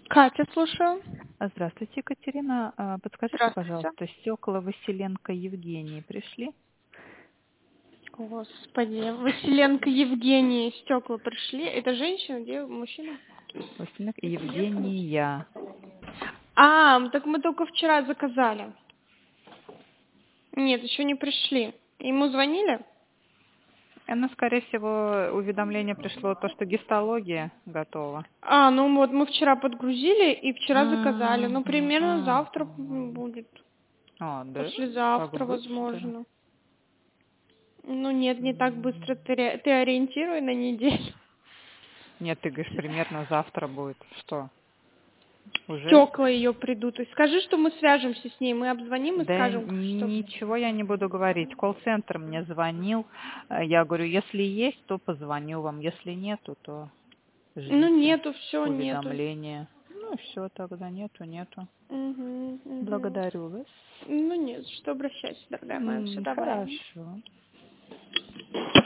Катя, слушаю. Здравствуйте, Екатерина. Подскажите, Здравствуйте. пожалуйста, стекла Василенко Евгении пришли? Господи, Василенко Евгении стекла пришли. Это женщина, где мужчина? Василенко Евгения. Так мы только вчера заказали. Нет, еще не пришли. Ему звонили? Ну, скорее всего, уведомление пришло то, что гистология готова. Ну вот мы вчера подгрузили и вчера заказали. Ну, Мгм, примерно завтра мгм. будет. Да? Так Послезавтра, быстро? возможно. Ну нет, не так быстро. Ты ориентируй на неделю. Нет, ты говоришь, примерно завтра будет. Что? Уже? Стекла ее придут. То есть скажи, что мы свяжемся с ней, мы обзвоним и Да скажем, что... ничего я не буду говорить. Колл-центр мне звонил. Я говорю, если есть, то позвоню вам. Если нету, то Ну ждите нету, все нету. уведомления. Ну, все, тогда нету. Угу. Благодарю вас. Ну нет, что обращайся, дорогая моя, все, давай. Хорошо.